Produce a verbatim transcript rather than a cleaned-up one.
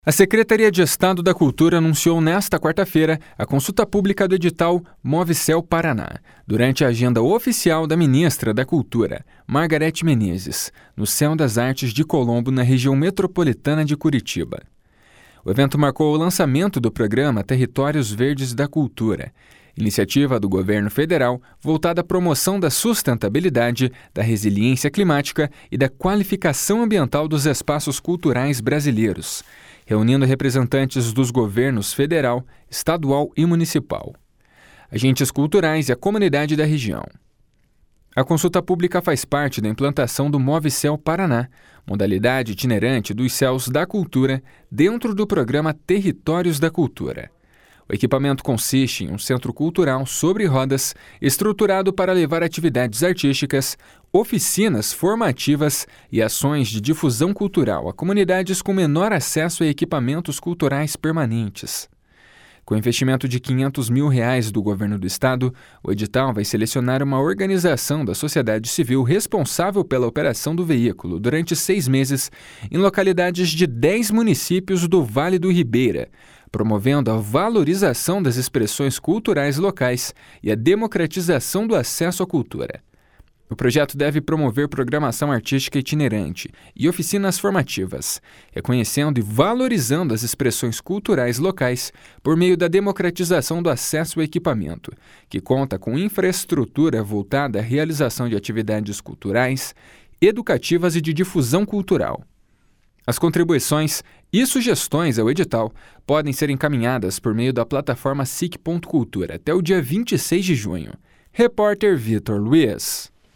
A Secretaria de Estado da Cultura anunciou nesta quarta-feira a consulta pública do edital Movicel Paraná, durante a agenda oficial da ministra da Cultura, Margarete Menezes, no Céu das Artes de Colombo, na região metropolitana de Curitiba. O evento marcou o lançamento do programa Territórios Verdes da Cultura, iniciativa do governo federal voltada à promoção da sustentabilidade, da resiliência climática e da qualificação ambiental dos espaços culturais brasileiros, reunindo representantes dos governos federal, estadual e municipal, agentes culturais e a comunidade da região. A consulta pública faz parte da implantação do Movicel Paraná, modalidade itinerante dos céus da cultura, dentro do programa Territórios da Cultura. O equipamento consiste em um centro cultural sobre rodas, estruturado para levar atividades artísticas, oficinas formativas e ações de difusão cultural a comunidades com menor acesso a equipamentos culturais permanentes. Com investimento de quinhentos mil reais do governo do estado, o edital vai selecionar uma organização da sociedade civil responsável pela operação do veículo durante seis meses em localidades de dez municípios do Vale do Ribeira, promovendo a valorização das expressões culturais locais e a democratização do acesso à cultura. O projeto deve promover programação artística itinerante e oficinas formativas, reconhecendo e valorizando as expressões culturais locais por meio da democratização do acesso ao equipamento, que conta com infraestrutura voltada à realização de atividades culturais, educativas e de difusão cultural. As contribuições e sugestões ao edital podem ser encaminhadas por meio da plataforma sic ponto cultura até o dia vinte e seis de junho. Repórter Vitor Luiz.